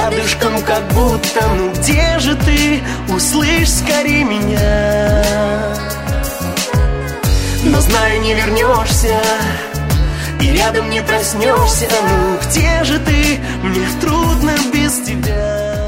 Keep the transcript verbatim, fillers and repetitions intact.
рядышком как будто. Ну где же ты? Услышь скорее меня. Но знаю, не вернешься и рядом не проснешься. Ну где же ты? Мне трудно без тебя.